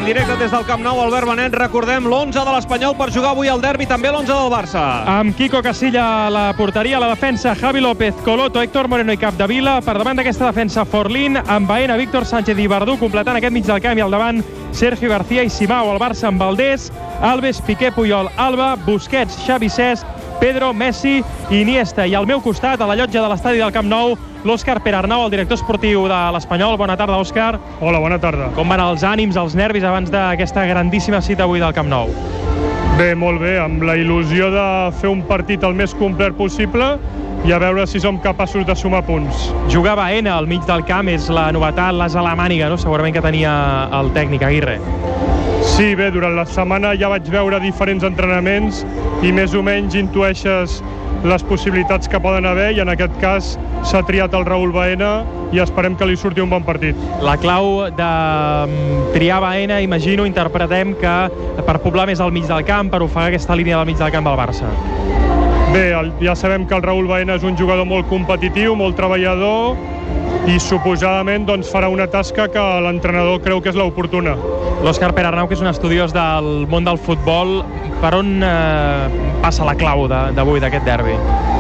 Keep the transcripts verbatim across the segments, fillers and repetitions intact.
directe des del Camp Nou. Albert Benet, recordem l'onze de l'Espanyol per jugar avui al derbi, també l'onze del Barça. Amb Quico Casilla a la porteria, a la defensa Javi López, Coloto, Héctor Moreno i Capdevila. Per davant d'aquesta defensa Forlín, amb Baena, Víctor Sánchez i Verdú, completant aquest mig del camp, i al davant Sergio García i Simao. El Barça amb Valdés, Alves, Piqué, Puyol, Alba, Busquets, Xavi Cesc, Pedro, Messi i Iniesta. I al meu costat, a la llotja de l'estadi del Camp Nou, l'Òscar Perarnau, el director esportiu de l'Espanyol. Bona tarda, Òscar. Hola, bona tarda. Com van els ànims, els nervis abans d'aquesta grandíssima cita avui del Camp Nou? Bé, molt bé, amb la il·lusió de fer un partit el més complet possible i a veure si som capaços de sumar punts. Jugar Baena al mig del camp és la novetat, l'as a la màniga, no? Segurament que tenia el tècnic Aguirre. Sí, bé, durant la setmana ja vaig veure diferents entrenaments i més o menys intueixes les possibilitats que poden haver, i en aquest cas s'ha triat el Raúl Baena i esperem que li surti un bon partit. La clau de triar Baena, imagino, interpretem que per poblar més al mig del camp, per ofegar aquesta línia del mig del camp del Barça. Bé, el, ja sabem que el Raúl Baena és un jugador molt competitiu, molt treballador, i suposadament doncs, farà una tasca que l'entrenador creu que és l'oportuna. L'Òscar Perarnau, que és un estudiós del món del futbol, per on eh, passa la clau d'avui, d'aquest derbi?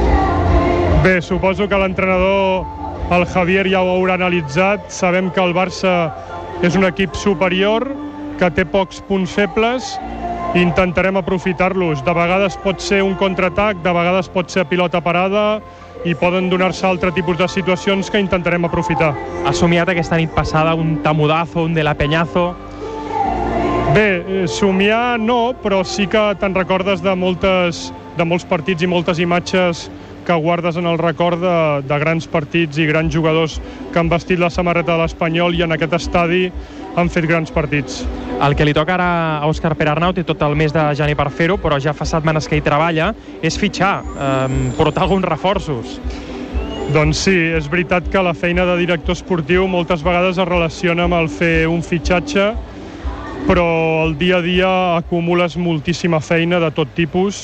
Bé, suposo que l'entrenador, el Javier, ja ho haurà analitzat. Sabem que el Barça és un equip superior, que té pocs punts febles, i intentarem aprofitar-los. De vegades pot ser un contraatac, de vegades pot ser pilota parada, i poden donar-se altre tipus de situacions que intentarem aprofitar. Ha somiat aquesta nit passada un tamudazo, un de la Peñazo? Bé, somiar no, però sí que te'n recordes de, moltes, de molts partits i moltes imatges que guardes en el record de, de grans partits i grans jugadors que han vestit la samarreta de l'Espanyol i en aquest estadi han fet grans partits. El que li toca ara a Òscar Perarnau, té tot el mes de gener per fer-ho, però ja fa setmanes que hi treballa, és fitxar, eh, portar alguns reforços. Doncs sí, és veritat que la feina de director esportiu moltes vegades es relaciona amb el fer un fitxatge, però el dia a dia acumules moltíssima feina de tot tipus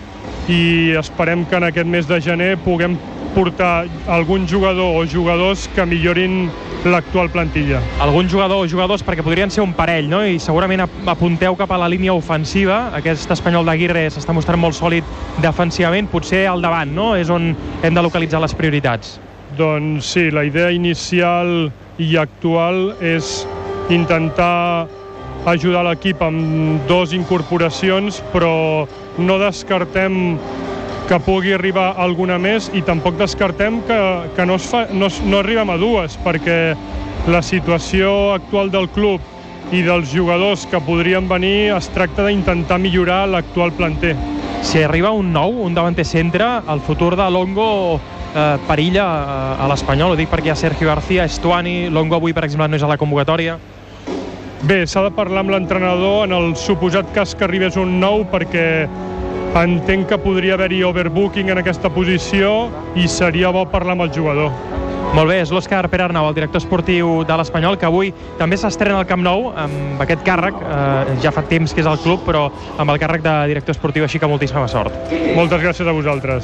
i esperem que en aquest mes de gener puguem portar algun jugador o jugadors que millorin l'actual plantilla. Algun jugador o jugadors, perquè podrien ser un parell, no? I segurament apunteu cap a la línia ofensiva. Aquest Espanyol d'Aguirre s'està mostrant molt sòlid defensivament, potser al davant, no? És on hem de localitzar les prioritats. Doncs sí, la idea inicial i actual és intentar ajudar l'equip amb dos incorporacions, però no descartem que pugui arribar alguna més i tampoc descartem que, que no, es fa, no, no arribem a dues, perquè la situació actual del club i dels jugadors que podrien venir es tracta d'intentar millorar l'actual planter. Si arriba un nou, un davanter centre, el futur de Longo eh, perilla a, a l'Espanyol. Ho dic perquè hi ha Sergio García, Estuani, Longo avui per exemple no és a la convocatòria. Bé, s'ha de parlar amb l'entrenador en el suposat cas que arribés un nou, perquè entenc que podria haver-hi overbooking en aquesta posició i seria bo parlar amb el jugador. Molt bé, és l'Òscar Perarnau, el director esportiu de l'Espanyol, que avui també s'estrena al Camp Nou amb aquest càrrec. Eh, ja fa temps que és al club, però amb el càrrec de director esportiu, així que moltíssima sort. Moltes gràcies a vosaltres.